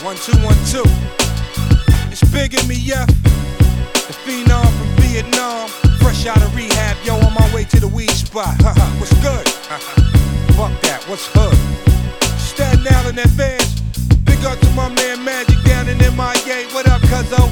1, 2, 1, 2. It's Big in me, yeah. The phenom from Vietnam. Fresh out of rehab, yo, on my way to the weed spot. What's good? Fuck that, what's hood? Staten Island advance. Big up to my man Magic down in MIA. What up, cuzzo?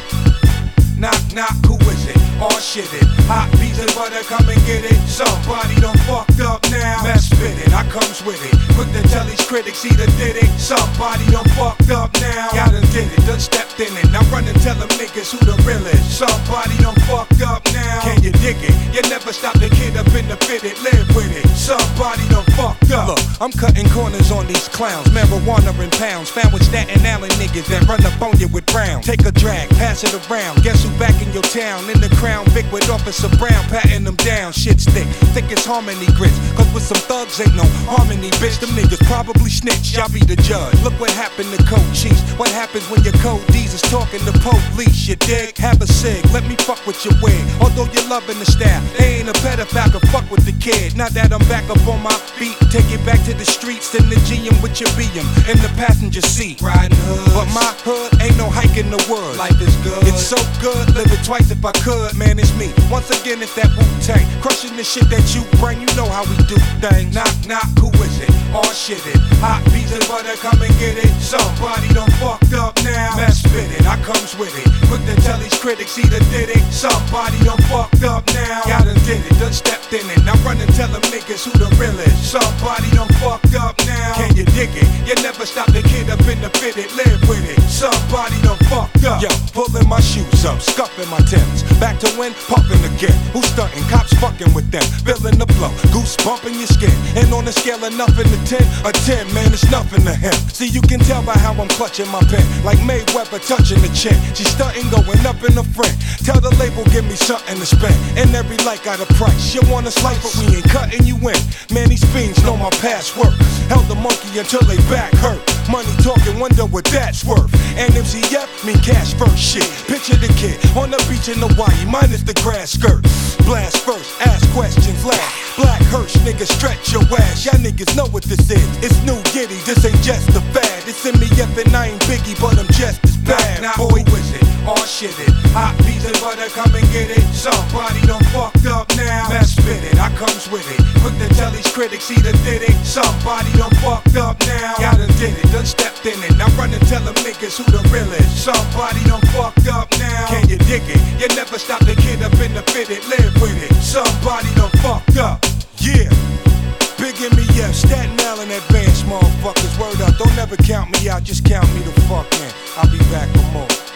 Knock, knock, who is it? All shit it. Hot pizza butter, come and get it. Somebody done fucked up now. Mess with it, I comes with it. Quick to tell these critics he done did it. Somebody done fucked up now. Y'all done did it, done stepped in it. Now run and tell them niggas who the real is. Somebody done fucked up now. Can you dig it? You never stop the kid up in the fitted. Live with it. Somebody done fucked up. Look, I'm cutting corners on these clowns. Marijuana in pounds. Found with Staten Island niggas that run up on you with rounds. Take a drag, pass it around. Guess who back in your town? In the Crown Vic with Officer Brown, patting them down. Shit's thick as harmony grits. Cause with some thugs ain't no harmony, bitch. Them niggas probably snitch, y'all be the judge. Look what happened to Code Chiefs. What happens when your Code D's is talking to police? You dig? Have a cig, let me fuck with your wig. Although you're loving the style, they ain't a pedophile, can fuck with the kid. Now that I'm back up on my feet, take it back to the streets in the GM with your BM in the passenger seat. Riding hoods, but my hood ain't no hike in the woods. Life is good, it's so good, live it twice if I could. Man, it's me. Once again, it's that Wu-Tang. Crushing the shit that you bring, you know how we do things. Knock, knock, who is it? All shit it. Hot pizza butter, come and get it. Somebody done fucked up now. Mess with it, I comes with it. Quick to tell these critics he done did it. Somebody done fucked up now. Y'all done did it, done stepped in it. Now run and tell them niggas who the real is. Somebody done fucked up now. Can you dig it? You never stop the kid up in the fitted. Live with it. Somebody done fucked up. Yo, pulling my shoes up, scuffing my Timbs. Back to when, pumping again. Who's stunting? Cops fucking with them. Feeling the blow, goose bumping your skin. And on a scale of nothing to 10, a 10, man, it's nothing to him. See, you can tell by how I'm clutching my pen. Like Mayweather touching the chin. She's stunting, going up in the front. Tell the label, give me something to spend. And every like got a price. You want a slice, but we ain't cutting you in. Man, these fiends know my past work. Held the monkey until they back hurt. Money talking, wonder what that's worth. And MCF mean cash first shit. Picture the kid on the beach in Hawaii, minus the grass skirt. Blast first, ask questions last. Black Hirsch, niggas stretch your ass. Y'all niggas know what this is. It's new Giddy, this ain't just a fad. It's MF and I ain't Biggie, but I'm just as bad. Now, boy, who is it? All shit it. Hot pizza butter, come and get it. Somebody done fucked up now. Mess with it, I comes with it. Quick to tell these critics he done did it. Somebody done fucked up now. Y'all done did it, done stepped in it. Now run and tell them niggas who the real is. Somebody done fucked up now. Can you dig it? You never stop the kid up in the fitted. Live with it. Somebody done fucked up. Yeah. Big in me, yeah. Staten Island advance, motherfuckers. Word up. Don't never count me out. Just count me the fuck in. I'll be back for more.